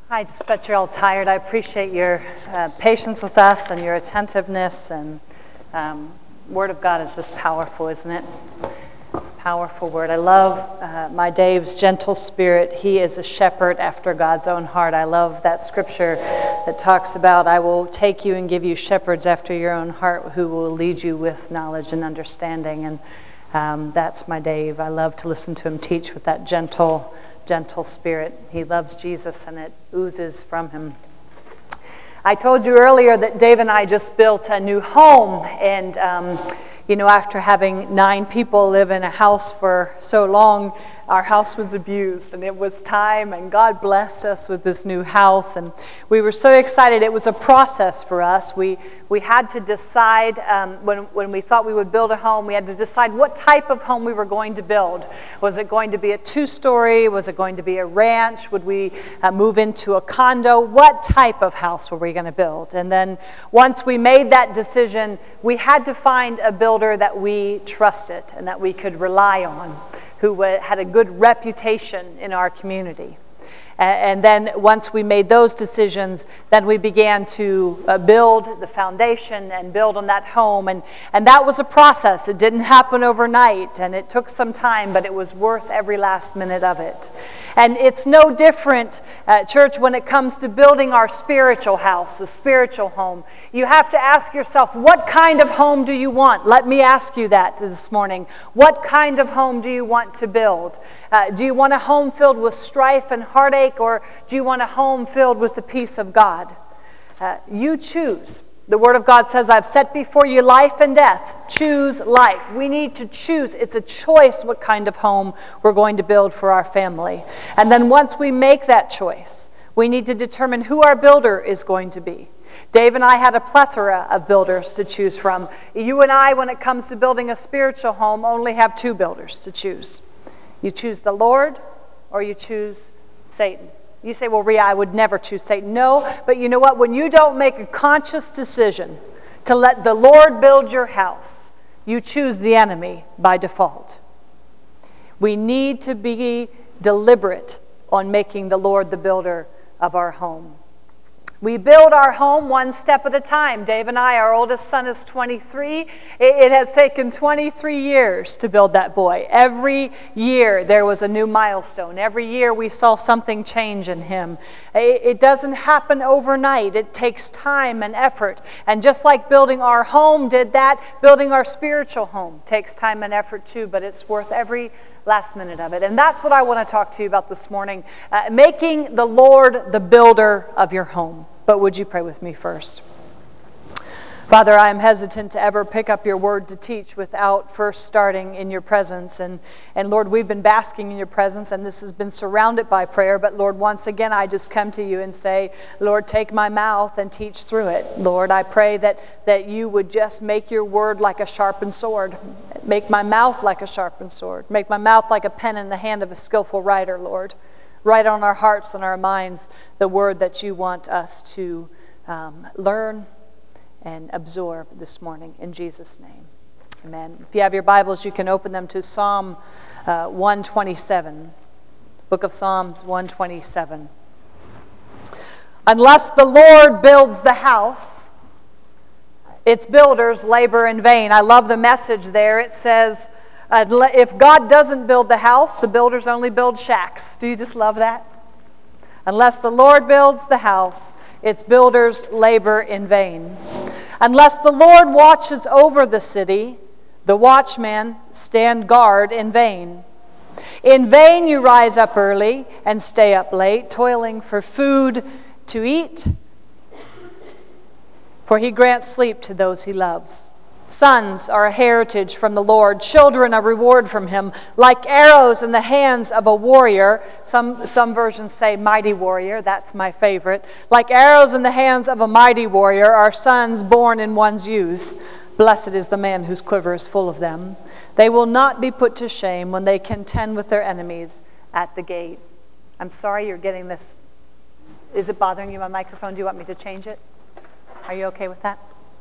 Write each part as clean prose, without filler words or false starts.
I just bet you're all tired. I appreciate your patience with us and your attentiveness. And Word of God is just powerful, isn't it? It's a powerful word. I love my Dave's gentle spirit. He is a shepherd after God's own heart. I love that scripture that talks about, I will take you and give you shepherds after your own heart who will lead you with knowledge and understanding. And that's my Dave. I love to listen to him teach with that gentle spirit. He loves Jesus and it oozes from him. I told you earlier that Dave and I just built a new home, and after having 9 people live in a house for so long, our house was abused, and it was time, and God blessed us with this new house, and we were so excited. It was a process for us. We had to decide, when we thought we would build a home, we had to decide what type of home we were going to build. Was it going to be a 2-story? Was it going to be a ranch? Would we move into a condo? What type of house were we going to build? And then once we made that decision, we had to find a builder that we trusted and that we could rely on, who had a good reputation in our community. And then once we made those decisions, then we began to build the foundation and build on that home. And that was a process. It didn't happen overnight, and it took some time, but it was worth every last minute of it. And it's no different, church, when it comes to building our spiritual house, the spiritual home. You have to ask yourself, what kind of home do you want? Let me ask you that this morning. What kind of home do you want to build? Do you want a home filled with strife and heartache, or do you want a home filled with the peace of God? You choose. The Word of God says, I've set before you life and death. Choose life. We need to choose. It's a choice what kind of home we're going to build for our family. And then once we make that choice, we need to determine who our builder is going to be. Dave and I had a plethora of builders to choose from. You and I, when it comes to building a spiritual home, only have 2 builders to choose. You choose the Lord, or you choose Satan. You say, well, Rhea, I would never choose Satan. No, but you know what? When you don't make a conscious decision to let the Lord build your house, you choose the enemy by default. We need to be deliberate on making the Lord the builder of our home. We build our home one step at a time. Dave and I, our oldest son is 23. It has taken 23 years to build that boy. Every year there was a new milestone. Every year we saw something change in him. It doesn't happen overnight. It takes time and effort. And just like building our home did that, building our spiritual home takes time and effort too, but it's worth every last minute of it. And that's what I want to talk to you about this morning, making the Lord the builder of your home. But would you pray with me first? Father, I am hesitant to ever pick up your word to teach without first starting in your presence. And Lord, we've been basking in your presence, and this has been surrounded by prayer. But Lord, once again, I just come to you and say, Lord, take my mouth and teach through it. Lord, I pray that you would just make your word like a sharpened sword. Make my mouth like a sharpened sword. Make my mouth like a pen in the hand of a skillful writer, Lord. Write on our hearts and our minds the word that you want us to learn and absorb this morning. In Jesus' name, amen. If you have your Bibles, you can open them to Psalm 127. Book of Psalms 127. Unless the Lord builds the house, its builders labor in vain. I love the message there. It says, if God doesn't build the house, the builders only build shacks. Do you just love that? Unless the Lord builds the house, its builders labor in vain. Unless the Lord watches over the city, the watchmen stand guard in vain. In vain you rise up early and stay up late, toiling for food to eat, for he grants sleep to those he loves. Sons are a heritage from the Lord, children a reward from him. Like arrows in the hands of a warrior, some versions say mighty warrior, that's my favorite. Like arrows in the hands of a mighty warrior are sons born in one's youth. Blessed is the man whose quiver is full of them. They will not be put to shame when they contend with their enemies at the gate. I'm sorry you're getting this. Is it bothering you, my microphone? Do you want me to change it? Are you okay with that?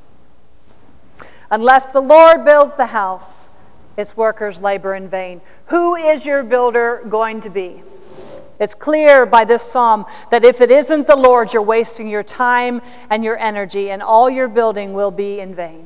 Unless the Lord builds the house, its workers labor in vain. Who is your builder going to be? It's clear by this psalm that if it isn't the Lord, you're wasting your time and your energy, and all your building will be in vain.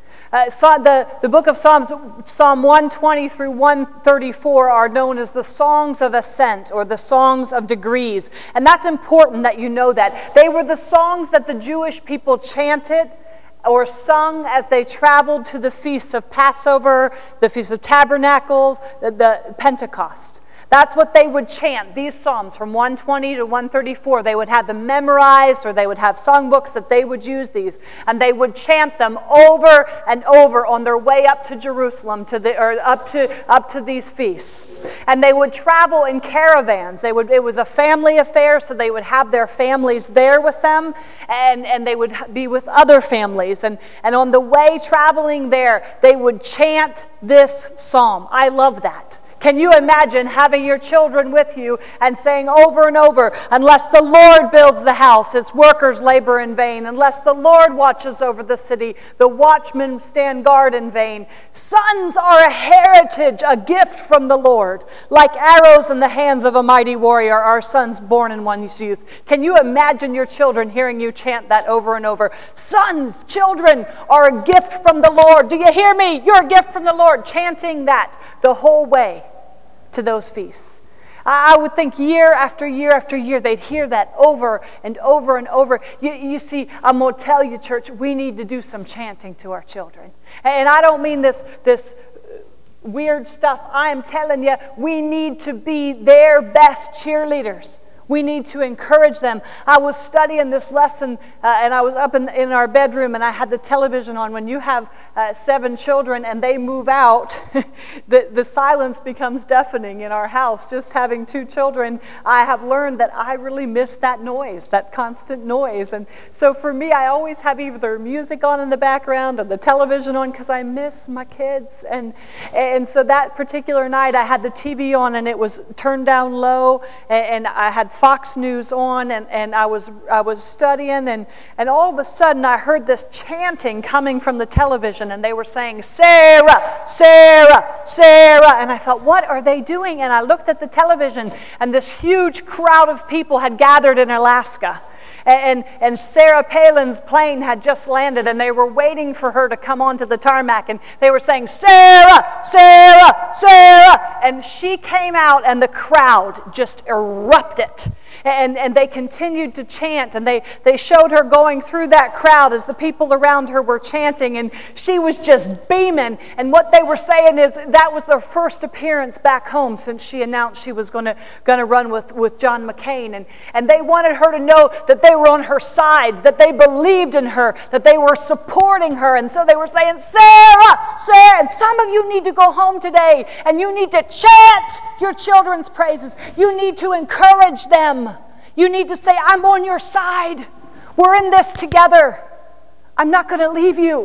The book of Psalms, Psalm 120 through 134, are known as the songs of ascent or the songs of degrees. And that's important that you know that. They were the songs that the Jewish people chanted or sung as they traveled to the feasts of Passover, the Feast of Tabernacles, the Pentecost. That's what they would chant, these psalms from 120 to 134. They would have them memorized, or they would have songbooks that they would use these, and they would chant them over and over on their way up to Jerusalem, up to these feasts. And they would travel in caravans. It was a family affair, so they would have their families there with them, and they would be with other families. And on the way traveling there, they would chant this psalm. I love that. Can you imagine having your children with you and saying over and over, unless the Lord builds the house, its workers labor in vain. Unless the Lord watches over the city, the watchmen stand guard in vain. Sons are a heritage, a gift from the Lord. Like arrows in the hands of a mighty warrior are sons born in one's youth. Can you imagine your children hearing you chant that over and over? Sons, children are a gift from the Lord. Do you hear me? You're a gift from the Lord. Chanting that the whole way to those feasts. I would think year after year after year they'd hear that over and over and over. You see, I'm going to tell you, church, we need to do some chanting to our children. And I don't mean this weird stuff. I am telling you, we need to be their best cheerleaders. We need to encourage them. I was studying this lesson, and I was up in our bedroom, and I had the television on. When you have 7 children and they move out, the silence becomes deafening in our house. Just having 2 children, I have learned that I really miss that noise, that constant noise. And so for me, I always have either music on in the background or the television on because I miss my kids. And so that particular night, I had the TV on, and it was turned down low, and I had Fox News on, and I was studying, and all of a sudden I heard this chanting coming from the television, and they were saying, Sarah, Sarah, Sarah, and I thought, what are they doing? And I looked at the television, and this huge crowd of people had gathered in Alaska. And Sarah Palin's plane had just landed, and they were waiting for her to come onto the tarmac, and they were saying, Sarah, Sarah, Sarah, and she came out, and the crowd just erupted. And they continued to chant, and they showed her going through that crowd as the people around her were chanting, and she was just beaming. And what they were saying is that was their first appearance back home since she announced she was going to run with John McCain. And they wanted her to know that they were on her side, that they believed in her, that they were supporting her. And so they were saying, Sarah, Sarah. And some of you need to go home today, and you need to chant your children's praises. You need to encourage them. You need to say, I'm on your side. We're in this together. I'm not going to leave you.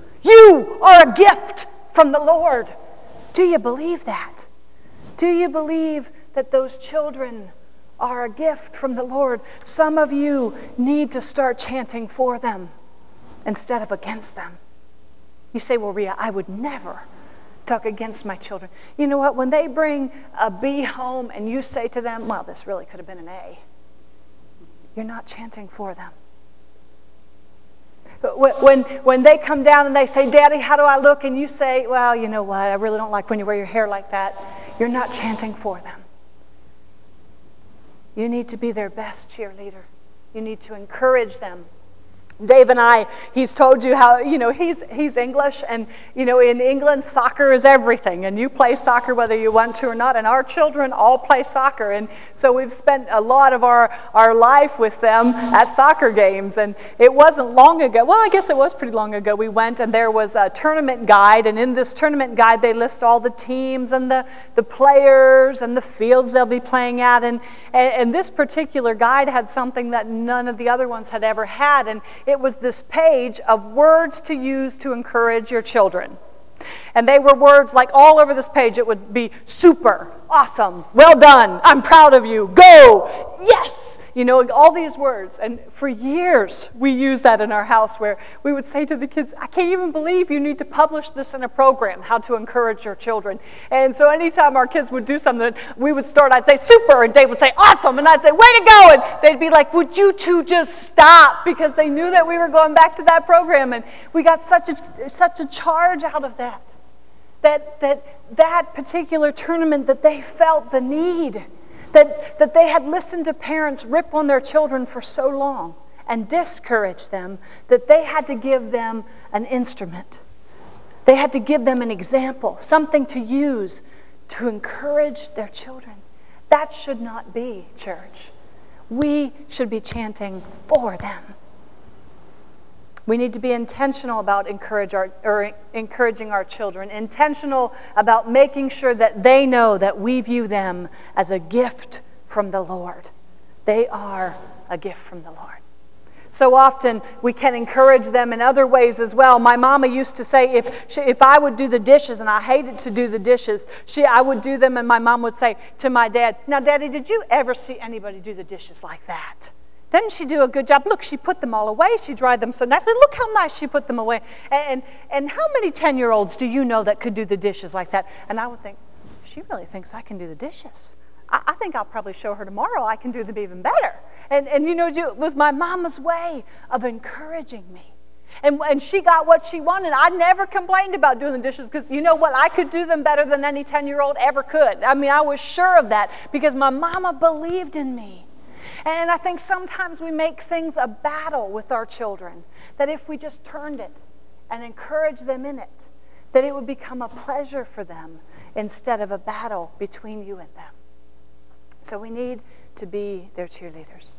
You are a gift from the Lord. Do you believe that? Do you believe that those children are a gift from the Lord? Some of you need to start chanting for them instead of against them. You say, well, Rhea, I would never talk against my children. You know what? When they bring a B home and you say to them, well, this really could have been an A, you're not chanting for them. When they come down and they say, Daddy, how do I look? And you say, well, you know what? I really don't like when you wear your hair like that. You're not chanting for them. You need to be their best cheerleader. You need to encourage them. Dave and I, he's told you how, he's English, and, in England, soccer is everything, and you play soccer whether you want to or not, and our children all play soccer, and so we've spent a lot of our life with them at soccer games, and it wasn't long ago, well, I guess it was pretty long ago, we went, and there was a tournament guide, and in this tournament guide, they list all the teams and the players and the fields they'll be playing at, and this particular guide had something that none of the other ones had ever had, and it was this page of words to use to encourage your children. And they were words like all over this page. It would be super, awesome, well done, I'm proud of you, go, yes, all these words. And for years, we used that in our house where we would say to the kids, I can't even believe you need to publish this in a program, how to encourage your children. And so anytime our kids would do something, we would start, I'd say, super, and Dave would say, awesome, and I'd say, way to go, and they'd be like, would you two just stop? Because they knew that we were going back to that program, and we got such a charge out of that. That particular tournament, that they felt the need, that they had listened to parents rip on their children for so long and discourage them, that they had to give them an instrument. They had to give them an example, something to use to encourage their children. That should not be, church. We should be chanting for them. We need to be intentional about encouraging our children, intentional about making sure that they know that we view them as a gift from the Lord. They are a gift from the Lord. So often we can encourage them in other ways as well. My mama used to say if I would do the dishes, and I hated to do the dishes, I would do them, and my mom would say to my dad, now, Daddy, did you ever see anybody do the dishes like that? Didn't she do a good job? Look, she put them all away. She dried them so nicely. Look how nice she put them away. And how many 10-year-olds do you know that could do the dishes like that? And I would think, she really thinks I can do the dishes. I think I'll probably show her tomorrow I can do them even better. And it was my mama's way of encouraging me. And she got what she wanted. I never complained about doing the dishes because you know what? I could do them better than any 10-year-old ever could. I mean, I was sure of that because my mama believed in me. And I think sometimes we make things a battle with our children, that if we just turned it and encouraged them in it, that it would become a pleasure for them instead of a battle between you and them. So we need to be their cheerleaders.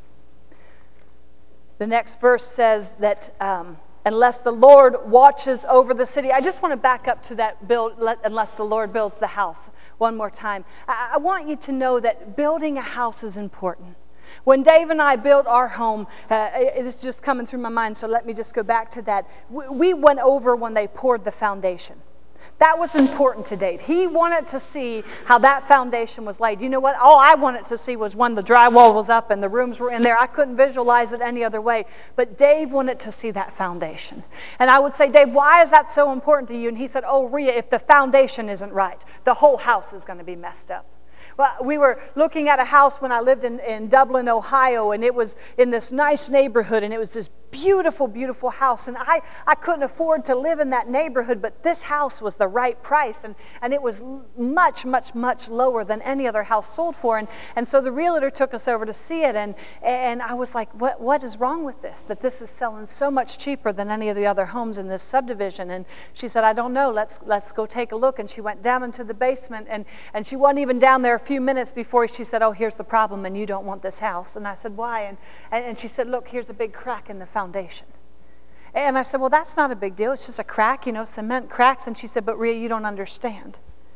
The next verse says that unless the Lord watches over the city. I just want to back up to that unless the Lord builds the house one more time. I want you to know that building a house is important. When Dave and I built our home, it's just coming through my mind, so let me just go back to that. We went over when they poured the foundation. That was important to Dave. He wanted to see how that foundation was laid. You know what? All I wanted to see was when the drywall was up and the rooms were in there. I couldn't visualize it any other way. But Dave wanted to see that foundation. And I would say, Dave, why is that so important to you? And he said, oh, Rhea, if the foundation isn't right, the whole house is going to be messed up. Well, we were looking at a house when I lived in Dublin, Ohio, and it was in this nice neighborhood, and it was this beautiful, beautiful house. And I couldn't afford to live in that neighborhood, but this house was the right price, and it was much, much, much lower than any other house sold for. And so the realtor took us over to see it, and I was like, what is wrong with this? That this is selling so much cheaper than any of the other homes in this subdivision. And she said, I don't know, let's go take a look. And she went down into the basement, and she wasn't even down there a few minutes before she said, oh, here's the problem, and you don't want this house. And I said, why? And she said, look, here's a big crack in the foundation. And I said, well, that's not a big deal. It's just a crack, cement cracks. And she said, but Rhea, you don't understand.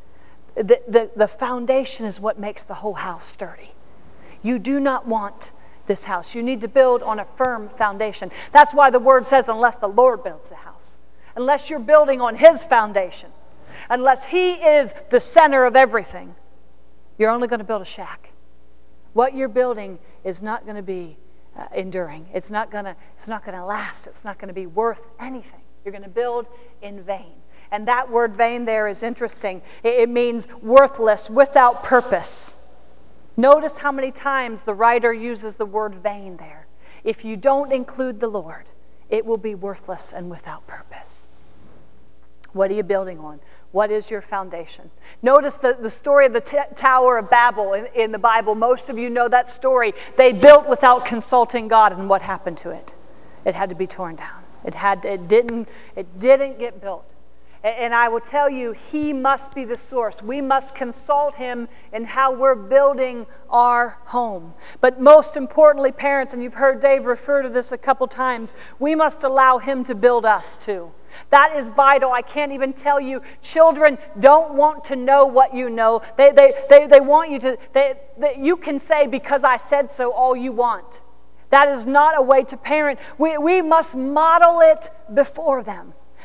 The foundation is what makes the whole house sturdy. You do not want this house. You need to build on a firm foundation. That's why the word says, unless the Lord builds the house. Unless you're building on His foundation. Unless He is the center of everything. You're only going to build a shack. What you're building is not going to be enduring. It's not going to last. It's not going to be worth anything. You're going to build in vain. And that word vain there is interesting. It means worthless, without purpose. Notice how many times the writer uses the word vain there. If you don't include the Lord, it will be worthless and without purpose. What are you building on? What is your foundation? Notice the story of the Tower of Babel in the Bible. Most of you know that story. They built without consulting God, and what happened to it? It had to be torn down. It didn't get built. And I will tell you, He must be the source. We must consult Him in how we're building our home. But most importantly, parents, and you've heard Dave refer to this a couple times, we must allow Him to build us too. That is vital. I can't even tell you. Children don't want to know what you know. They want you to. You can say, because I said so, all you want. That is not a way to parent. We must model it before them.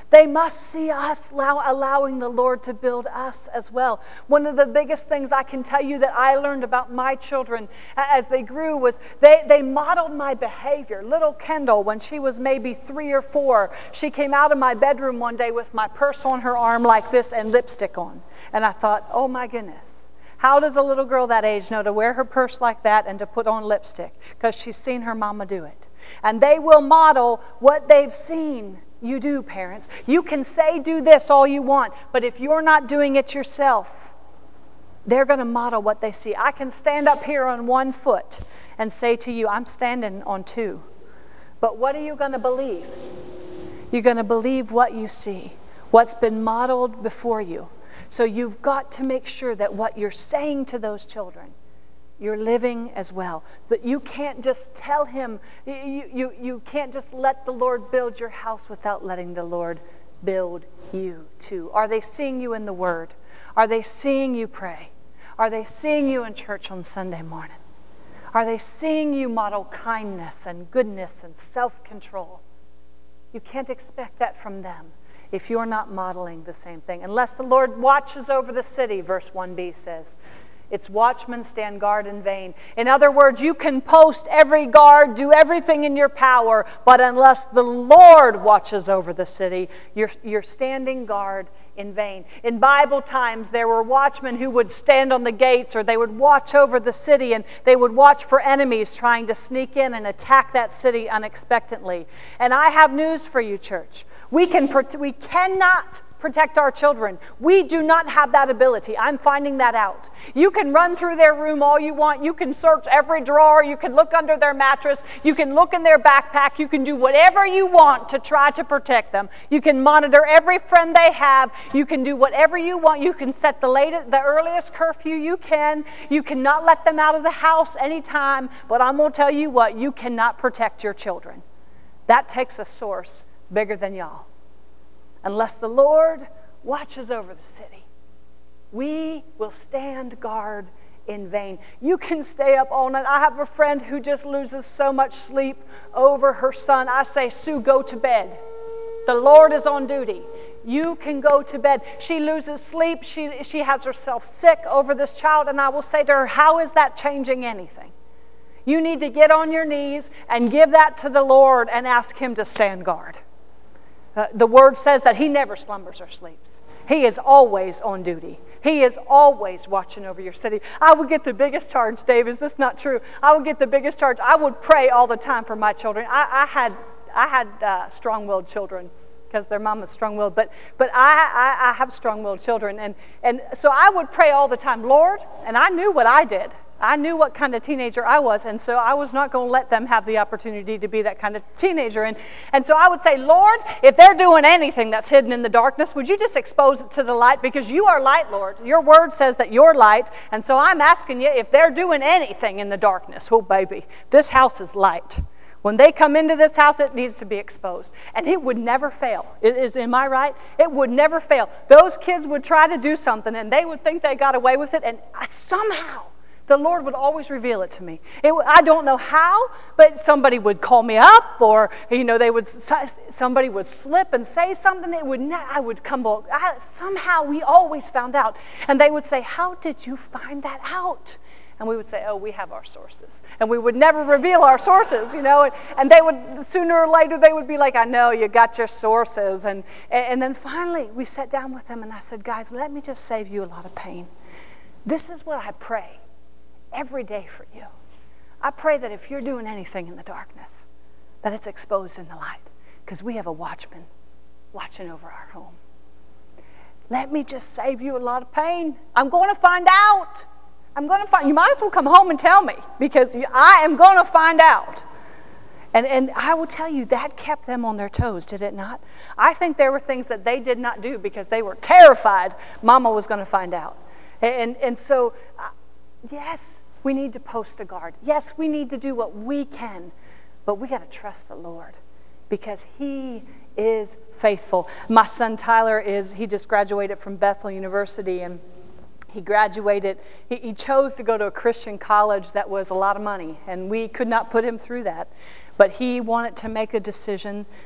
They must see us allowing the Lord to build us as well. One of the biggest things I can tell you that I learned about my children as they grew was they modeled my behavior. Little Kendall, when she was maybe 3 or 4, she came out of my bedroom one day with my purse on her arm like this and lipstick on. And I thought, oh my goodness, how does a little girl that age know to wear her purse like that and to put on lipstick? Because she's seen her mama do it. And they will model what they've seen you do, parents. You can say do this all you want, but if you're not doing it yourself, they're going to model what they see. I can stand up here on 1 foot and say to you, I'm standing on 2. But what are you going to believe? You're going to believe what you see, what's been modeled before you. So you've got to make sure that what you're saying to those children, you're living as well. But you can't just tell him, you can't just let the Lord build your house without letting the Lord build you too. Are they seeing you in the Word? Are they seeing you pray? Are they seeing you in church on Sunday morning? Are they seeing you model kindness and goodness and self-control? You can't expect that from them if you're not modeling the same thing. Unless the Lord watches over the city, verse 1b says. Its watchmen stand guard in vain. In other words, you can post every guard, do everything in your power, but unless the Lord watches over the city, you're standing guard in vain. In Bible times, there were watchmen who would stand on the gates, or they would watch over the city, and they would watch for enemies trying to sneak in and attack that city unexpectedly. And I have news for you, church. We cannot protect our children. We do not have that ability. I'm finding that out. You can run through their room all you want. You can search every drawer. You can look under their mattress. You can look in their backpack. You can do whatever you want to try to protect them. You can monitor every friend they have. You can do whatever you want. You can set the earliest curfew you can. You cannot let them out of the house anytime. But I'm going to tell you what, you cannot protect your children. That takes a source bigger than y'all. Unless the Lord watches over the city, we will stand guard in vain. You can stay up all night. I have a friend who just loses so much sleep over her son. I say, Sue, go to bed. The Lord is on duty. You can go to bed. She loses sleep. She has herself sick over this child. And I will say to her, how is that changing anything? You need to get on your knees and give that to the Lord and ask him to stand guard. The Word says that he never slumbers or sleeps. He is always on duty. He is always watching over your city. I would get the biggest charge, Dave. Is this not true? I would get the biggest charge. I would pray all the time for my children. I had strong-willed children because their mom was strong-willed, but I have strong-willed children, and so I would pray all the time, Lord, and I knew what I did. I knew what kind of teenager I was, and so I was not going to let them have the opportunity to be that kind of teenager. And so I would say, Lord, if they're doing anything that's hidden in the darkness, would you just expose it to the light? Because you are light, Lord. Your word says that you're light, and so I'm asking you, if they're doing anything in the darkness, oh, baby, this house is light. When they come into this house, it needs to be exposed. And it would never fail. Am I right? It would never fail. Those kids would try to do something, and they would think they got away with it, and somehow the Lord would always reveal it to me. I don't know how, but somebody would call me up, or somebody would slip and say something. I would come back. Somehow we always found out, and they would say, "How did you find that out?" And we would say, "Oh, we have our sources." And we would never reveal our sources, And they would, sooner or later, they would be like, "I know, you got your sources." And then finally, we sat down with them, and I said, "Guys, let me just save you a lot of pain. This is what I pray every day for you. I pray that if you're doing anything in the darkness, that it's exposed in the light, because we have a watchman watching over our home. Let me just save you a lot of pain. I'm going to find out. You might as well come home and tell me, because I am going to find out." And I will tell you, that kept them on their toes, did it not? I think there were things that they did not do because they were terrified Mama was going to find out. And so, yes, we need to post a guard. Yes, we need to do what we can, but we got to trust the Lord because He is faithful. My son Tyler he just graduated from Bethel University, and he graduated. He chose to go to a Christian college that was a lot of money, and we could not put him through that. But he wanted to make a decision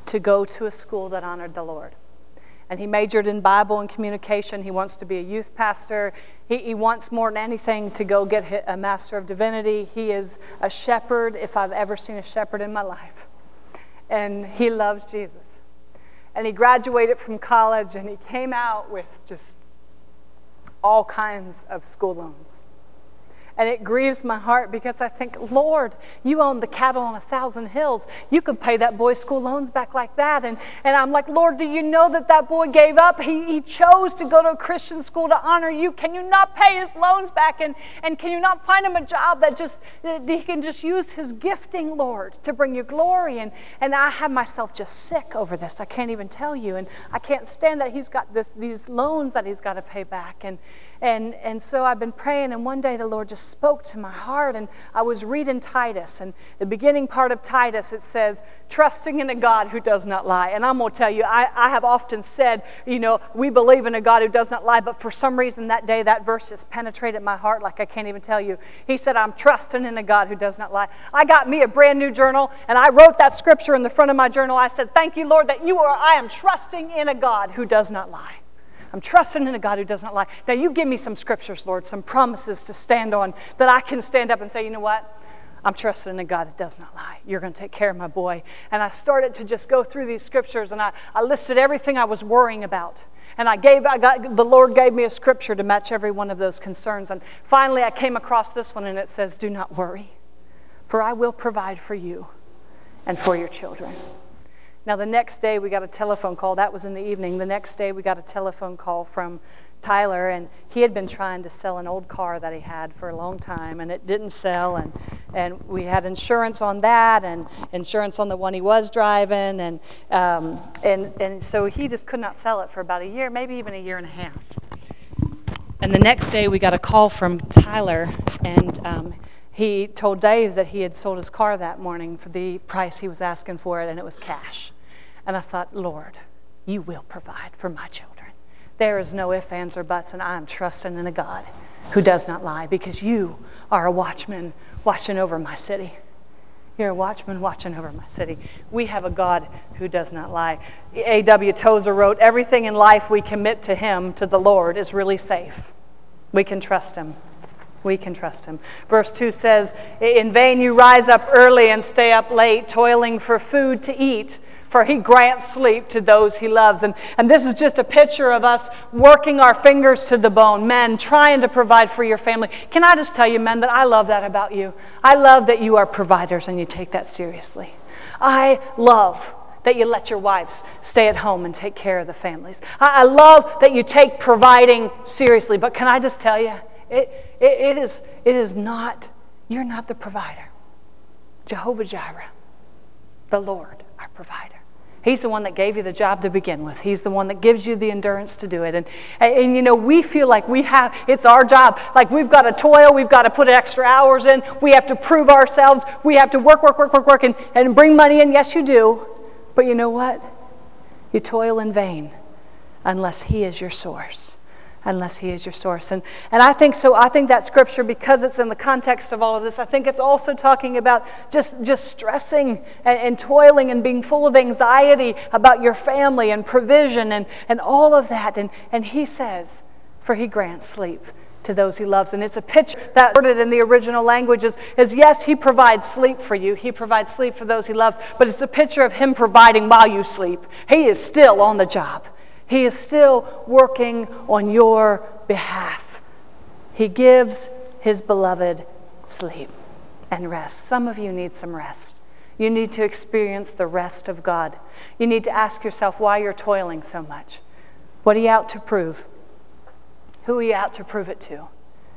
to go to a school that honored the Lord. And he majored in Bible and communication. He wants to be a youth pastor. He wants more than anything to go get a Master of Divinity. He is a shepherd, if I've ever seen a shepherd in my life. And he loves Jesus. And he graduated from college, and he came out with just all kinds of school loans. And it grieves my heart because I think, Lord, you own the cattle on 1,000 hills. You could pay that boy's school loans back like that. And I'm like, Lord, do you know that boy gave up? He chose to go to a Christian school to honor you. Can you not pay his loans back? And can you not find him a job that he can just use his gifting, Lord, to bring you glory? And I have myself just sick over this. I can't even tell you. And I can't stand that he's got these loans that he's got to pay back. And so I've been praying, and one day the Lord just spoke to my heart, and I was reading Titus, and the beginning part of Titus, it says, trusting in a God who does not lie. And I'm going to tell you, I have often said, we believe in a God who does not lie, but for some reason that day, that verse just penetrated my heart like I can't even tell you. He said, I'm trusting in a God who does not lie. I got me a brand new journal, and I wrote that scripture in the front of my journal. I said, thank you, Lord, that I am trusting in a God who does not lie. I'm trusting in a God who does not lie. Now you give me some scriptures, Lord, some promises to stand on that I can stand up and say, you know what? I'm trusting in a God that does not lie. You're going to take care of my boy. And I started to just go through these scriptures, and I listed everything I was worrying about. And the Lord gave me a scripture to match every one of those concerns. And finally I came across this one, and it says, do not worry, for I will provide for you and for your children. Now, the next day we got a telephone call. That was in the evening. The next day we got a telephone call from Tyler, and he had been trying to sell an old car that he had for a long time, and it didn't sell. And we had insurance on that, and insurance on the one he was driving, and so he just could not sell it for about a year, maybe even a year and a half. And the next day we got a call from Tyler, and he told Dave that he had sold his car that morning for the price he was asking for it, and it was cash. And I thought, Lord, you will provide for my children. There is no ifs, ands, or buts, and I am trusting in a God who does not lie, because you are a watchman watching over my city. You're a watchman watching over my city. We have a God who does not lie. A.W. Tozer wrote, everything in life we commit to him, to the Lord, is really safe. We can trust him. We can trust him. Verse 2 says, in vain you rise up early and stay up late, toiling for food to eat, for he grants sleep to those he loves. And this is just a picture of us working our fingers to the bone, men trying to provide for your family. Can I just tell you, men, that I love that about you. I love that you are providers and you take that seriously. I love that you let your wives stay at home and take care of the families. I love that you take providing seriously. But can I just tell you, it is not, you're not the provider. Jehovah Jireh, the Lord, our provider. He's the one that gave you the job to begin with. He's the one that gives you the endurance to do it. And we feel like it's our job. Like we've got to toil, we've got to put extra hours in, we have to prove ourselves, we have to work and bring money in. Yes, you do. But you know what? You toil in vain unless he is your source. Unless he is your source. And I think so. I think that scripture, because it's in the context of all of this, I think it's also talking about just stressing and toiling and being full of anxiety about your family and provision and all of that. And he says, for he grants sleep to those he loves. And it's a picture that worded in the original language is yes, he provides sleep for you. He provides sleep for those he loves. But it's a picture of him providing while you sleep. He is still on the job. He is still working on your behalf. He gives his beloved sleep and rest. Some of you need some rest. You need to experience the rest of God. You need to ask yourself why you're toiling so much. What are you out to prove? Who are you out to prove it to?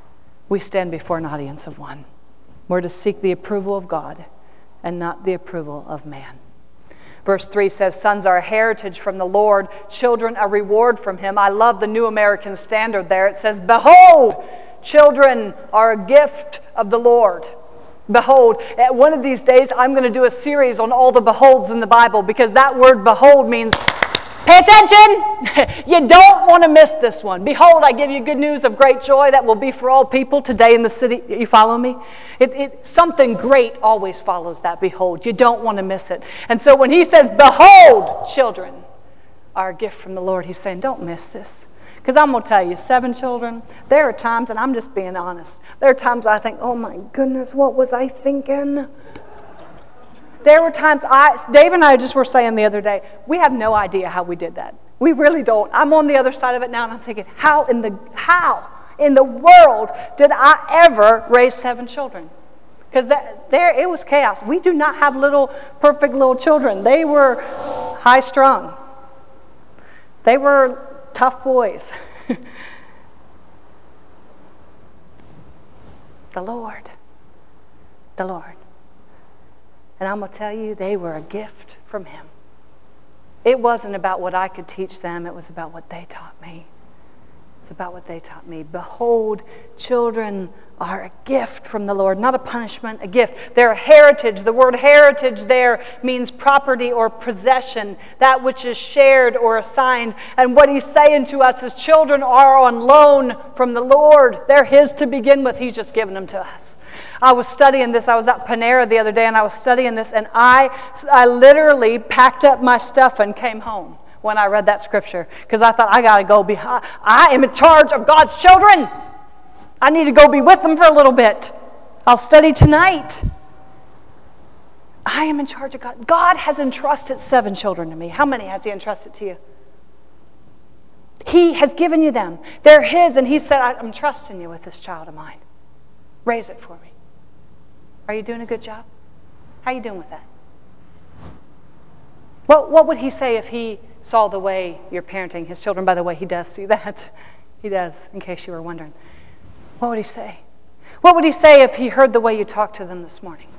We stand before an audience of one. We're to seek the approval of God and not the approval of man. Verse 3 says, sons are a heritage from the Lord, children a reward from him. I love the New American Standard there. It says, behold, children are a gift of the Lord. Behold, one of these days I'm going to do a series on all the beholds in the Bible, because that word behold means Pay attention! You don't want to miss this one. Behold, I give you good news of great joy that will be for all people today in the city. You follow me? Something great always follows that behold. You don't want to miss it. And so when he says, behold, children are a gift from the Lord, he's saying, don't miss this. Because I'm going to tell you, 7 children, there are times, and I'm just being honest, there are times I think, oh my goodness, what was I thinking? There were times, Dave and I just were saying the other day, we have no idea how we did that. We really don't. I'm on the other side of it now, and I'm thinking, how in the world did I ever raise 7 children? Because it was chaos. We do not have perfect little children. They were high-strung. They were tough boys. The Lord. And I'm going to tell you, they were a gift from him. It wasn't about what I could teach them. It was about what they taught me. It's about what they taught me. Behold, children are a gift from the Lord, not a punishment, a gift. They're a heritage. The word heritage there means property or possession, that which is shared or assigned. And what he's saying to us is children are on loan from the Lord. They're his to begin with. He's just given them to us. I was studying this. I was at Panera the other day, and I was studying this, and I literally packed up my stuff and came home when I read that scripture, because I thought, I got to go behind. I am in charge of God's children. I need to go be with them for a little bit. I'll study tonight. I am in charge of God. God has entrusted 7 children to me. How many has he entrusted to you? He has given you them. They're his, and he said, I'm trusting you with this child of mine. Raise it for me. Are you doing a good job? How are you doing with that? What would he say if he saw the way you're parenting his children? By the way, he does see that. He does, in case you were wondering. What would he say? What would he say if he heard the way you talked to them this morning?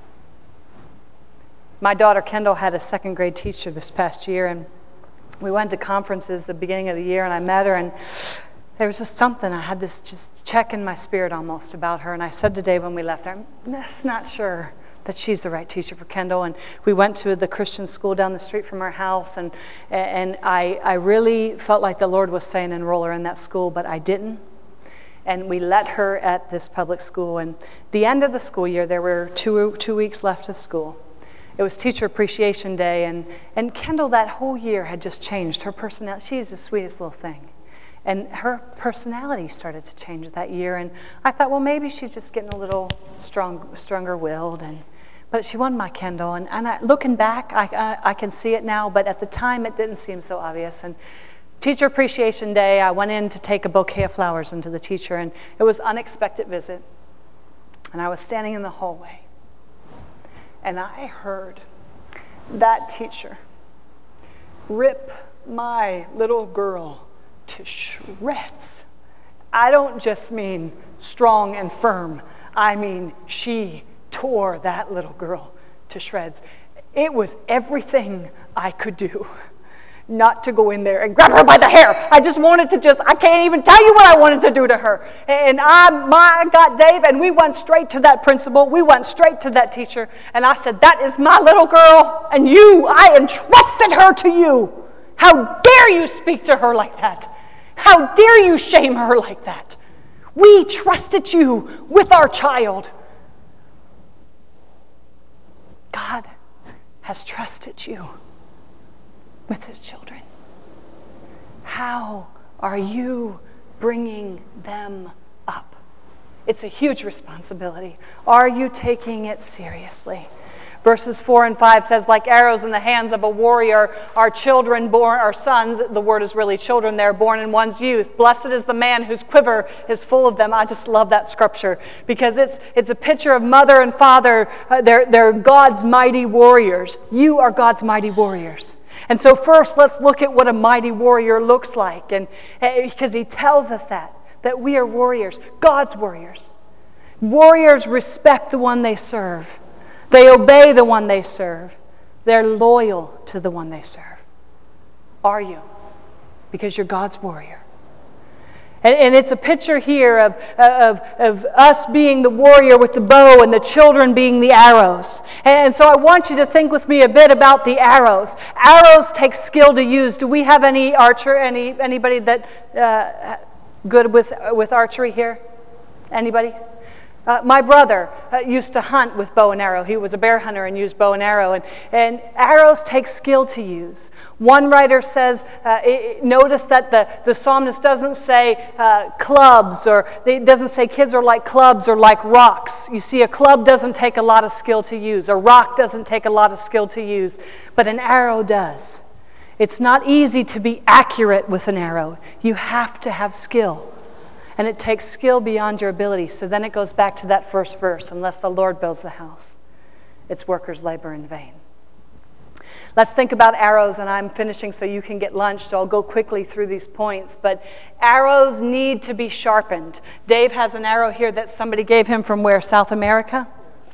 My daughter Kendall had a 2nd grade teacher this past year, and we went to conferences the beginning of the year, and I met her, and there was just something, I had this just check in my spirit almost about her. And I said to Dave when we left, I'm just not sure that she's the right teacher for Kendall. And we went to the Christian school down the street from our house. And I really felt like the Lord was saying enroll her in that school, but I didn't. And we let her at this public school. And the end of the school year, there were two weeks left of school. It was Teacher Appreciation Day. And Kendall that whole year had just changed. Her personality, she's the sweetest little thing. And her personality started to change that year. And I thought, well, maybe she's just getting a little stronger-willed. But she won my Kendall. And looking back, I can see it now. But at the time, it didn't seem so obvious. And Teacher Appreciation Day, I went in to take a bouquet of flowers into the teacher. And it was an unexpected visit. And I was standing in the hallway. And I heard that teacher rip my little girl to shreds. I don't just mean strong and firm. I mean she tore that little girl to shreds. It was everything I could do not to go in there and grab her by the hair. I just wanted to I can't even tell you what I wanted to do to her. And I got Dave, and we went straight to that principal. We went straight to that teacher. And I said, that is my little girl, and I entrusted her to you. How dare you speak to her like that? How dare you shame her like that? We trusted you with our child. God has trusted you with his children. How are you bringing them up? It's a huge responsibility. Are you taking it seriously? Verses 4 and 5 says, like arrows in the hands of a warrior, our children born, our sons, the word is really children there, born in one's youth. Blessed is the man whose quiver is full of them. I just love that scripture because it's a picture of mother and father. They're God's mighty warriors. You are God's mighty warriors. And so first, let's look at what a mighty warrior looks like. And because he tells us that we are warriors, God's warriors. Warriors respect the one they serve. They obey the one they serve. They're loyal to the one they serve. Are you? Because you're God's warrior. And it's a picture here of us being the warrior with the bow and the children being the arrows. And so I want you to think with me a bit about the arrows. Arrows take skill to use. Do we have any anybody that good with archery here? Anybody? My brother used to hunt with bow and arrow. He was a bear hunter and used bow and arrow. And arrows take skill to use. One writer says, notice that the psalmist doesn't say clubs, or it doesn't say kids are like clubs or like rocks. You see, a club doesn't take a lot of skill to use. A rock doesn't take a lot of skill to use. But an arrow does. It's not easy to be accurate with an arrow. You have to have skill. And it takes skill beyond your ability. So then it goes back to that first verse, unless the Lord builds the house, its workers labor in vain. Let's think about arrows, and I'm finishing so you can get lunch, so I'll go quickly through these points. But arrows need to be sharpened. Dave has an arrow here that somebody gave him from where? South America?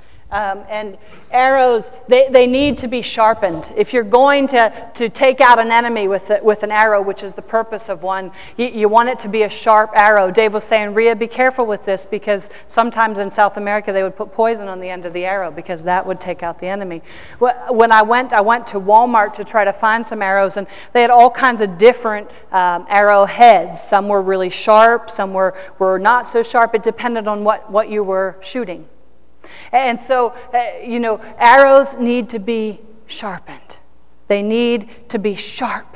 And arrows, they need to be sharpened. If you're going to take out an enemy with an arrow, which is the purpose of one, you want it to be a sharp arrow. Dave was saying, Rhea, be careful with this, because sometimes in South America they would put poison on the end of the arrow because that would take out the enemy. When I went to Walmart to try to find some arrows, and they had all kinds of different arrow heads. Some were really sharp, some were not so sharp. It depended on what you were shooting. And so, arrows need to be sharpened. They need to be sharp.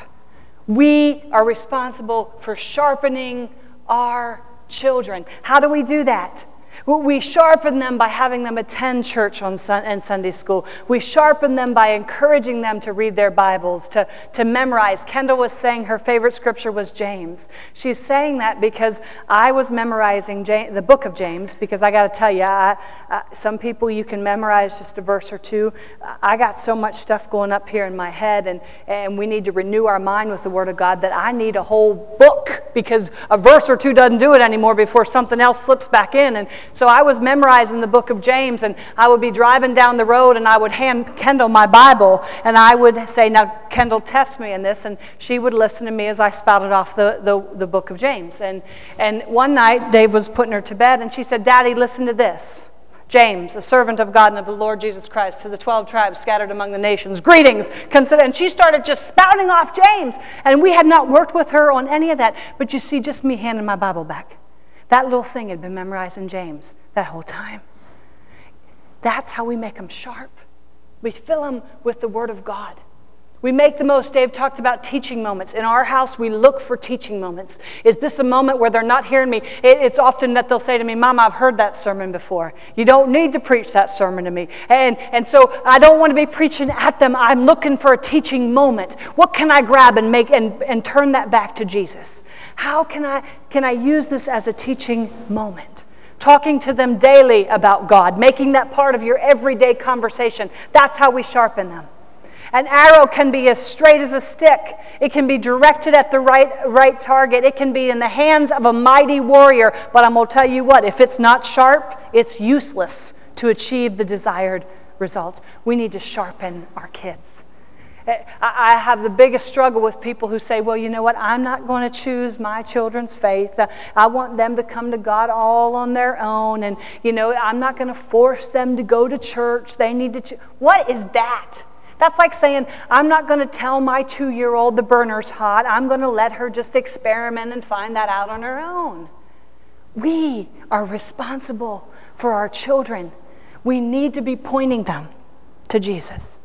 We are responsible for sharpening our children. How do we do that? We sharpen them by having them attend church and Sunday school. We sharpen them by encouraging them to read their Bibles, to memorize. Kendall was saying her favorite scripture was James. She's saying that because I was memorizing the book of James, because I got to tell you, some people you can memorize just a verse or two. I got so much stuff going up here in my head, and we need to renew our mind with the Word of God, that I need a whole book, because a verse or two doesn't do it anymore before something else slips back in. And so I was memorizing the book of James, and I would be driving down the road, and I would hand Kendall my Bible, and I would say, now, Kendall, test me in this, and she would listen to me as I spouted off the book of James. And one night, Dave was putting her to bed, and she said, Daddy, listen to this. James, a servant of God and of the Lord Jesus Christ, to the 12 tribes scattered among the nations, greetings, consider. And she started just spouting off James, and we had not worked with her on any of that, but you see, just me handing my Bible back. That little thing had been memorized in James that whole time. That's how we make them sharp. We fill them with the Word of God. We make the most. Dave talked about teaching moments. In our house, we look for teaching moments. Is this a moment where they're not hearing me? It's often that they'll say to me, Mom, I've heard that sermon before. You don't need to preach that sermon to me. And so I don't want to be preaching at them. I'm looking for a teaching moment. What can I grab and make and turn that back to Jesus? How can I use this as a teaching moment? Talking to them daily about God, making that part of your everyday conversation. That's how we sharpen them. An arrow can be as straight as a stick. It can be directed at the right target. It can be in the hands of a mighty warrior. But I'm going to tell you what, if it's not sharp, it's useless to achieve the desired results. We need to sharpen our kids. I have the biggest struggle with people who say, well, you know what, I'm not going to choose my children's faith. I want them to come to God all on their own. And, I'm not going to force them to go to church. They need to choose. What is that? That's like saying, I'm not going to tell my 2-year-old the burner's hot. I'm going to let her just experiment and find that out on her own. We are responsible for our children. We need to be pointing them to Jesus.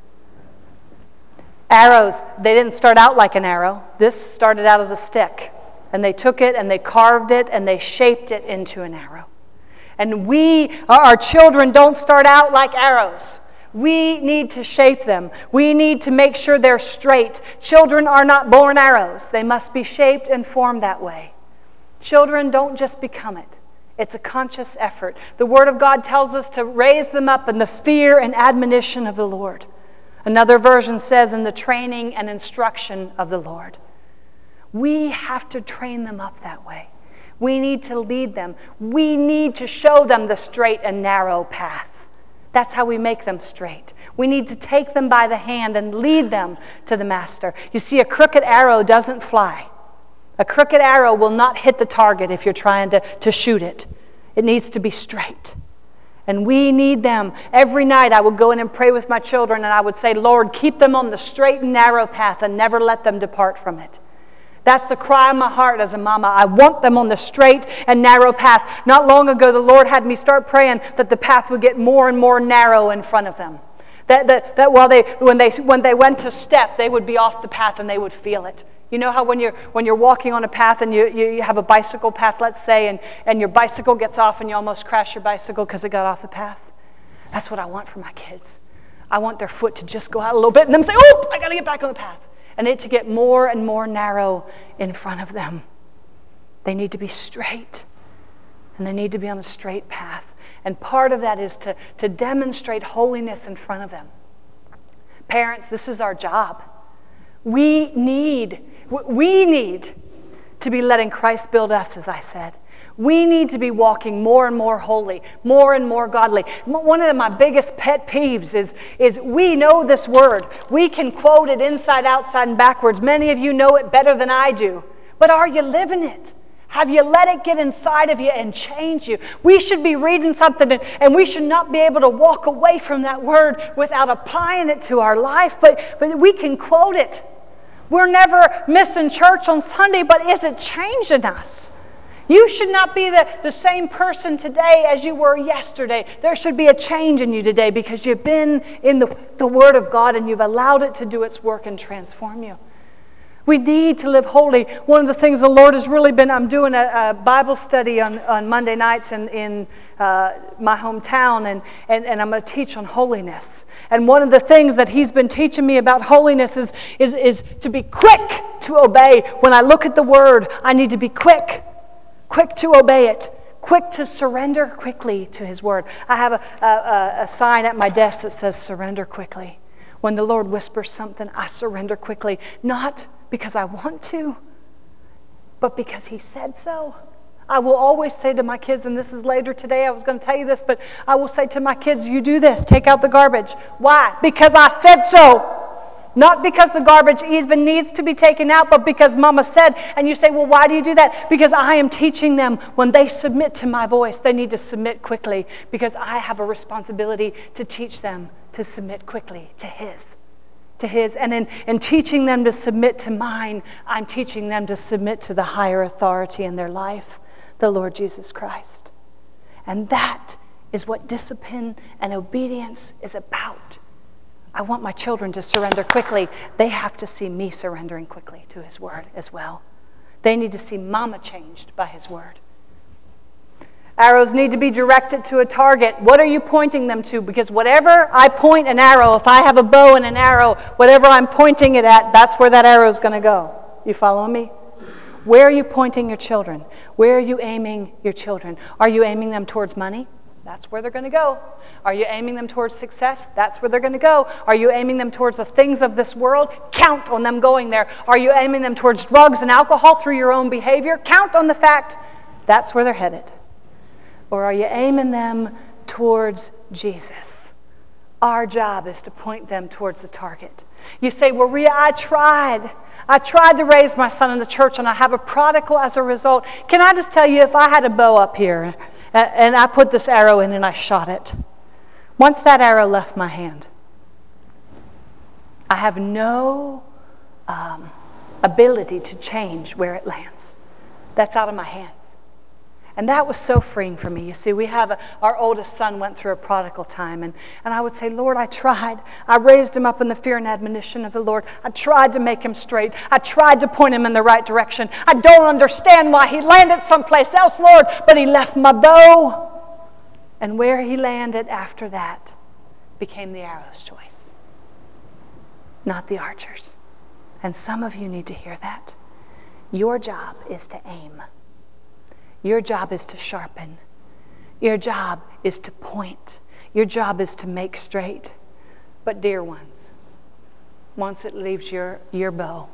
Arrows, they didn't start out like an arrow. This started out as a stick. And they took it and they carved it and they shaped it into an arrow. And our children don't start out like arrows. We need to shape them. We need to make sure they're straight. Children are not born arrows. They must be shaped and formed that way. Children don't just become it. It's a conscious effort. The Word of God tells us to raise them up in the fear and admonition of the Lord. Another version says, in the training and instruction of the Lord. We have to train them up that way. We need to lead them. We need to show them the straight and narrow path. That's how we make them straight. We need to take them by the hand and lead them to the Master. You see, a crooked arrow doesn't fly. A crooked arrow will not hit the target if you're trying to shoot it. It needs to be straight. And we need them. Every night I would go in and pray with my children, and I would say, Lord, keep them on the straight and narrow path and never let them depart from it. That's the cry of my heart as a mama. I want them on the straight and narrow path. Not long ago, the Lord had me start praying that the path would get more and more narrow in front of them. That when they went to step, they would be off the path and they would feel it. You know how when you're walking on a path and you have a bicycle path, let's say, and your bicycle gets off and you almost crash your bicycle because it got off the path? That's what I want for my kids. I want their foot to just go out a little bit and them say, oh, I got to get back on the path. And it to get more and more narrow in front of them. They need to be straight. And they need to be on the straight path. And part of that is to demonstrate holiness in front of them. Parents, this is our job. We need to be letting Christ build us, as I said. We need to be walking more and more holy, more and more godly. One of my biggest pet peeves is we know this word. We can quote it inside, outside, and backwards. Many of you know it better than I do. But are you living it? Have you let it get inside of you and change you? We should be reading something and we should not be able to walk away from that word without applying it to our life. But we can quote it. We're never missing church on Sunday, but is it changing us? You should not be the same person today as you were yesterday. There should be a change in you today because you've been in the Word of God and you've allowed it to do its work and transform you. We need to live holy. One of the things the Lord has really been, I'm doing a Bible study on Monday nights in my hometown, and I'm going to teach on holiness. And one of the things that He's been teaching me about holiness is to be quick to obey. When I look at the Word, I need to be quick to obey it, quick to surrender quickly to His Word. I have a sign at my desk that says, surrender quickly. When the Lord whispers something, I surrender quickly. Not because I want to, but because He said so. I will always say to my kids, and this is later today, I was going to tell you this, but I will say to my kids, you do this, take out the garbage. Why? Because I said so. Not because the garbage even needs to be taken out, but because Mama said. And you say, well, why do you do that? Because I am teaching them when they submit to my voice, they need to submit quickly, because I have a responsibility to teach them to submit quickly to His. And in teaching them to submit to mine, I'm teaching them to submit to the higher authority in their life, the Lord Jesus Christ. And that is what discipline and obedience is about. I want my children to surrender quickly. They have to see me surrendering quickly to His Word as well. They need to see Mama changed by His Word. Arrows need to be directed to a target. What are you pointing them to? Because whatever I point an arrow, if I have a bow and an arrow, whatever I'm pointing it at, that's where that arrow is going to go. You following me? Where are you pointing your children? Where are you aiming your children? Are you aiming them towards money? That's where they're going to go. Are you aiming them towards success? That's where they're going to go. Are you aiming them towards the things of this world? Count on them going there. Are you aiming them towards drugs and alcohol through your own behavior? Count on the fact that's where they're headed. Or are you aiming them towards Jesus? Our job is to point them towards the target. You say, well, Ria, I tried to raise my son in the church and I have a prodigal as a result. Can I just tell you, if I had a bow up here and I put this arrow in and I shot it, once that arrow left my hand, I have no ability to change where it lands. That's out of my hands. And that was so freeing for me. You see, we have our oldest son went through a prodigal time. And I would say, Lord, I tried. I raised him up in the fear and admonition of the Lord. I tried to make him straight. I tried to point him in the right direction. I don't understand why he landed someplace else, Lord, but he left my bow. And where he landed after that became the arrow's choice, not the archer's. And some of you need to hear that. Your job is to aim. Your job is to sharpen. Your job is to point. Your job is to make straight. But dear ones, once it leaves your bow,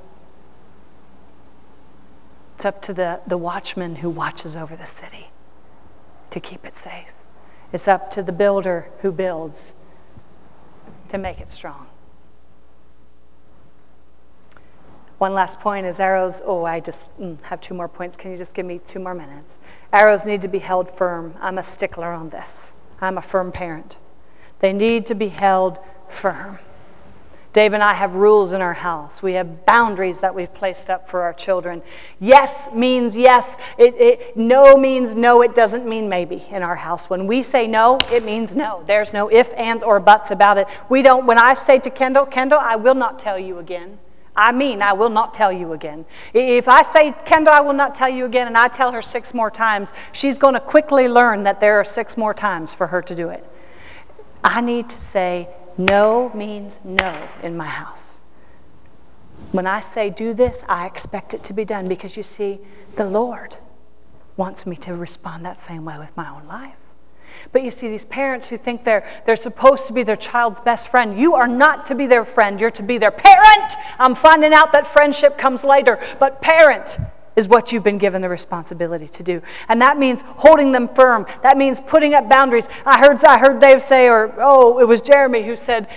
it's up to the watchman who watches over the city to keep it safe. It's up to the builder who builds to make it strong. One last point is arrows. Oh, I just have 2 more points. Can you just give me 2 more minutes? Arrows need to be held firm. I'm a stickler on this. I'm a firm parent. They need to be held firm. Dave and I have rules in our house. We have boundaries that we've placed up for our children. Yes means yes. No means no. It doesn't mean maybe in our house. When we say no, it means no. There's no ifs, ands, or buts about it. When I say to Kendall, I will not tell you again. I will not tell you again. If I say, Kendall, I will not tell you again, and I tell her 6 more times, she's going to quickly learn that there are 6 more times for her to do it. I need to say, no means no in my house. When I say do this, I expect it to be done, because you see, the Lord wants me to respond that same way with my own life. But you see, these parents who think they're supposed to be their child's best friend, you are not to be their friend, you're to be their parent. I'm finding out that friendship comes later, but parent is what you've been given the responsibility to do. And that means holding them firm. That means putting up boundaries. I heard Dave say, it was Jeremy who said,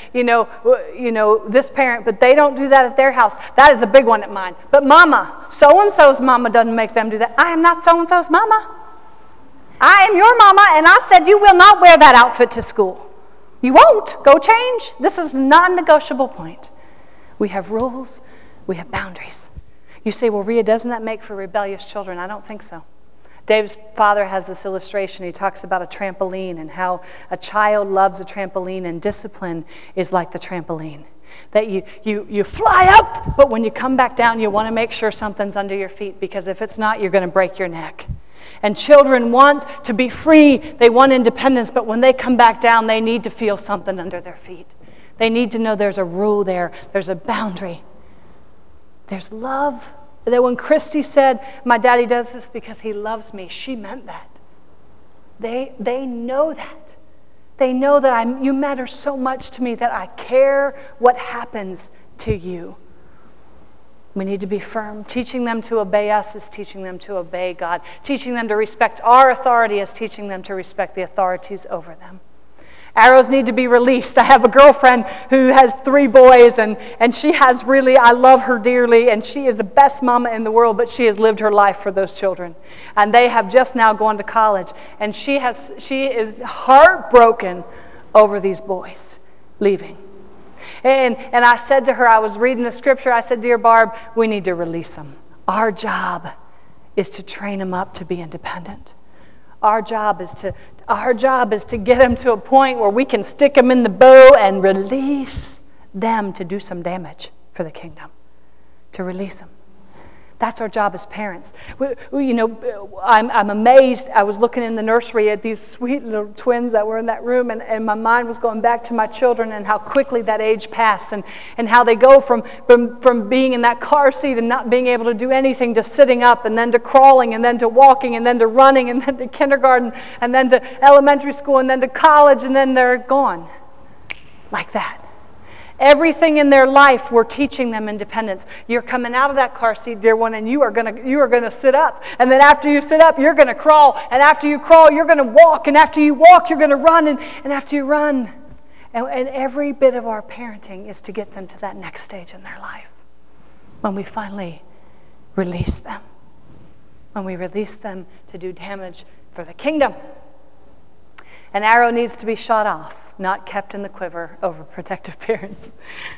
this parent, but they don't do that at their house. That is a big one at mine. But mama, so-and-so's mama doesn't make them do that. I am not so-and-so's mama. I am your mama, and I said you will not wear that outfit to school. You won't. Go change. This is a non-negotiable point. We have rules. We have boundaries. You say, well, Rhea, doesn't that make for rebellious children? I don't think so. Dave's father has this illustration. He talks about a trampoline and how a child loves a trampoline, and discipline is like the trampoline. That you fly up, but when you come back down, you want to make sure something's under your feet, because if it's not, you're going to break your neck. And children want to be free. They want independence, but when they come back down, they need to feel something under their feet. They need to know there's a rule there. There's a boundary. There's love. That when Christy said, my daddy does this because he loves me, she meant that. They know that. They know that you matter so much to me that I care what happens to you. We need to be firm. Teaching them to obey us is teaching them to obey God. Teaching them to respect our authority is teaching them to respect the authorities over them. Arrows need to be released. I have a girlfriend who has 3 boys, and she has really, I love her dearly, and she is the best mama in the world, but she has lived her life for those children. And they have just now gone to college, and she is heartbroken over these boys leaving. And I said to her, I was reading the scripture, I said, dear Barb, we need to release them. Our job is to train them up to be independent. Our job is to get them to a point where we can stick them in the bow and release them to do some damage for the kingdom. To release them. That's our job as parents. I'm amazed. I was looking in the nursery at these sweet little twins that were in that room, and my mind was going back to my children and how quickly that age passed, and how they go from being in that car seat and not being able to do anything to sitting up, and then to crawling, and then to walking, and then to running, and then to kindergarten, and then to elementary school, and then to college, and then they're gone. Like that. Everything in their life, we're teaching them independence. You're coming out of that car seat, dear one, and you are going to sit up. And then after you sit up, you're going to crawl. And after you crawl, you're going to walk. And after you walk, you're going to run. And after you run. And every bit of our parenting is to get them to that next stage in their life. When we finally release them. When we release them to do damage for the kingdom. An arrow needs to be shot off, not kept in the quiver over protective parents.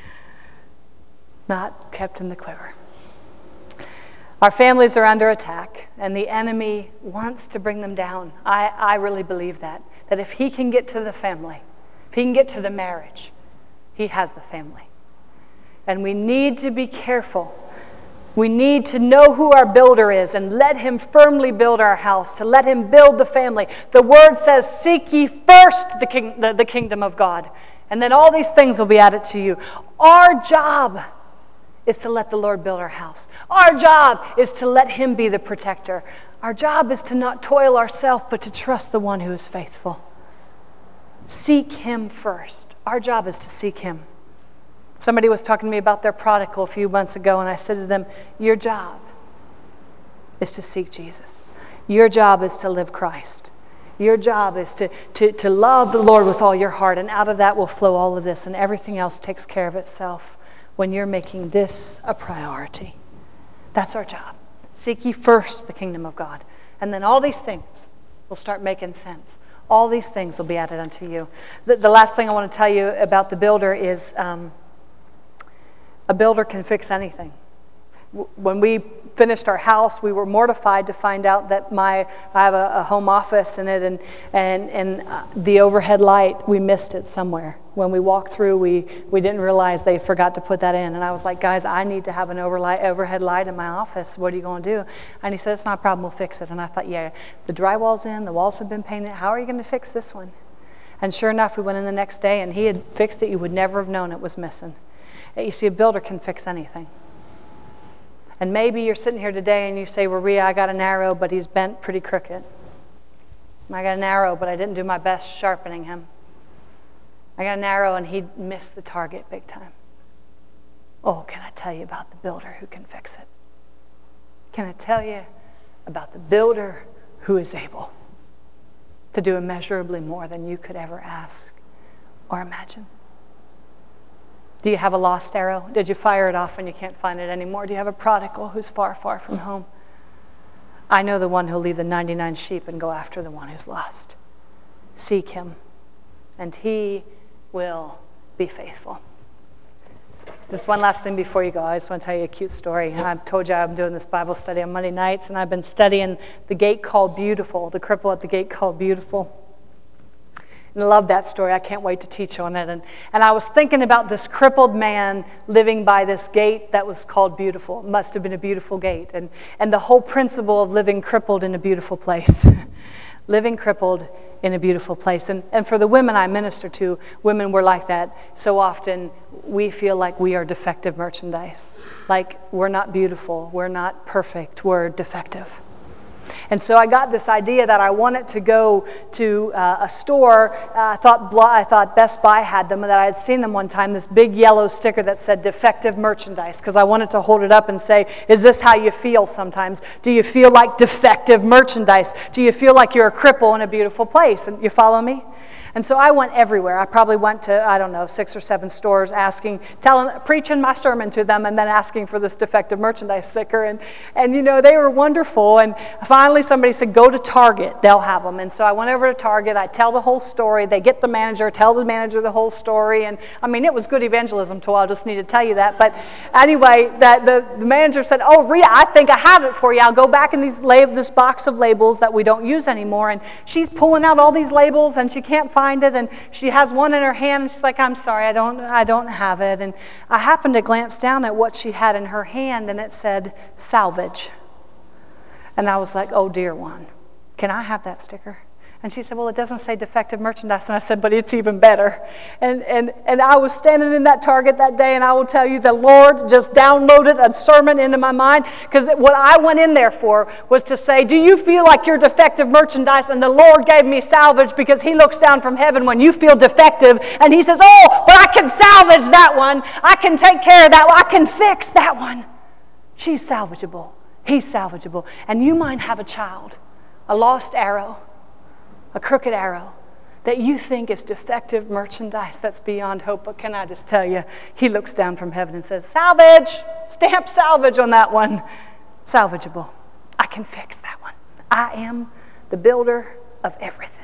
Not kept in the quiver. Our families are under attack, and the enemy wants to bring them down. I really believe that if he can get to the family, if he can get to the marriage, he has the family. And we need to be careful. We need to know who our builder is and let him firmly build our house, to let him build the family. The word says, seek ye first the kingdom of God, and then all these things will be added to you. Our job is to let the Lord build our house. Our job is to let him be the protector. Our job is to not toil ourselves, but to trust the one who is faithful. Seek him first. Our job is to seek him. Somebody was talking to me about their prodigal a few months ago, and I said to them, your job is to seek Jesus. Your job is to live Christ. Your job is to love the Lord with all your heart, and out of that will flow all of this, and everything else takes care of itself when you're making this a priority. That's our job. Seek ye first the kingdom of God. And then all these things will start making sense. All these things will be added unto you. The last thing I want to tell you about the builder is a builder can fix anything. When we finished our house, we were mortified to find out that I have a home office in it, and the overhead light, we missed it somewhere. When we walked through, we didn't realize they forgot to put that in. And I was like, guys, I need to have an overhead light in my office. What are you going to do? And he said, it's not a problem, we'll fix it. And I thought, yeah, the drywall's in, the walls have been painted. How are you going to fix this one? And sure enough, we went in the next day, and he had fixed it. You would never have known it was missing. You see, a builder can fix anything. And maybe you're sitting here today and you say, well, Rhea, I got an arrow, but he's bent pretty crooked. I got an arrow, but I didn't do my best sharpening him. I got an arrow and he missed the target big time. Oh, can I tell you about the builder who can fix it? Can I tell you about the builder who is able to do immeasurably more than you could ever ask or imagine? Do you have a lost arrow? Did you fire it off and you can't find it anymore? Do you have a prodigal who's far, far from home? I know the one who'll leave the 99 sheep and go after the one who's lost. Seek him, and he will be faithful. Just one last thing before you go. I just want to tell you a cute story. I've told you I'm doing this Bible study on Monday nights, and I've been studying the gate called Beautiful, the cripple at the gate called Beautiful. And I love that story. I can't wait to teach on it. And I was thinking about this crippled man living by this gate that was called Beautiful. It must have been a beautiful gate. And the whole principle of living crippled in a beautiful place. Living crippled in a beautiful place. And for the women I minister to, women were like that. So often we feel like we are defective merchandise. Like we're not beautiful, we're not perfect, we're defective. And so I got this idea that I wanted to go to a store. I thought Best Buy had them, and that I had seen them one time, this big yellow sticker that said defective merchandise, because I wanted to hold it up and say, is this how you feel sometimes? Do you feel like defective merchandise? Do you feel like you're a cripple in a beautiful place? And you follow me? And so I went everywhere. I probably went to, 6 or 7 stores preaching my sermon to them and then asking for this defective merchandise sticker. And they were wonderful. And finally somebody said, go to Target. They'll have them. And so I went over to Target. I tell the whole story. They get the manager, tell the manager the whole story. And it was good evangelism tool. I just need to tell you that. But anyway, the manager said, oh, Rhea, I think I have it for you. I'll go back in this box of labels that we don't use anymore. And she's pulling out all these labels and she can't find it, and she has one in her hand, and she's like, I'm sorry, I don't have it. And I happened to glance down at what she had in her hand, and it said salvage. And I was like, oh dear one, can I have that sticker? And she said, well, it doesn't say defective merchandise. And I said, but it's even better. And I was standing in that Target that day, and I will tell you, the Lord just downloaded a sermon into my mind, because what I went in there for was to say, do you feel like you're defective merchandise? And the Lord gave me salvage, because he looks down from heaven when you feel defective, and he says, oh, but I can salvage that one. I can take care of that one. I can fix that one. She's salvageable. He's salvageable. And you might have a child, a lost arrow, a crooked arrow that you think is defective merchandise that's beyond hope. But can I just tell you, he looks down from heaven and says, salvage, stamp salvage on that one. Salvageable. I can fix that one. I am the builder of everything.